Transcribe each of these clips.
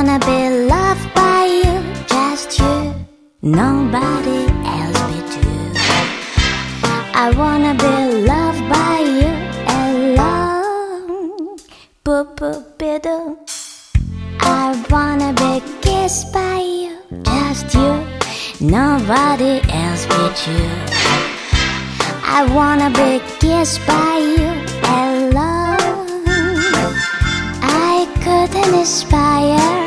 wanna be loved by you, just you, nobody else but you. I wanna be loved by you alone. Boop-boop-be-doo. I wanna be kissed by you, just you, nobody else but you. I wanna be kissed by you alone. I couldn't aspire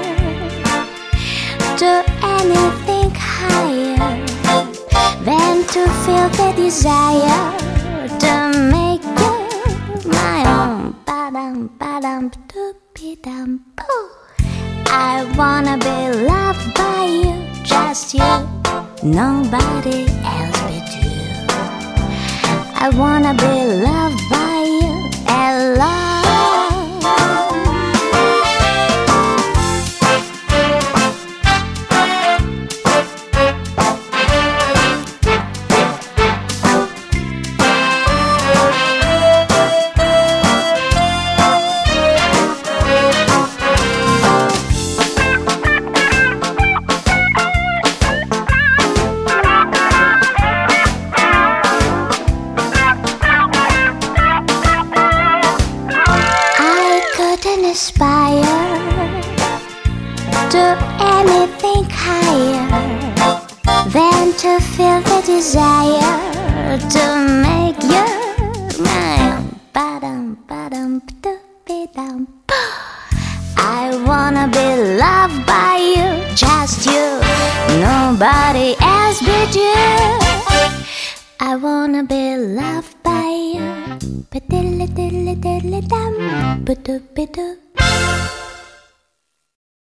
to anything higher than to feel the desire to make you my own. Ba-dum, ba-dum, doop-be-dum, boo. I wanna be loved by you, just you, nobody else but you. I wanna be loved by you alone. Aspire to anything higher than to feel the desire to make you mine. Ba-dum, ba-dum, doop-be-dum, boo. I wanna be loved by you, just you, nobody else but you. I wanna be loved by you, ba-diddly-diddly-diddly-dum, ba-doop-be-doop.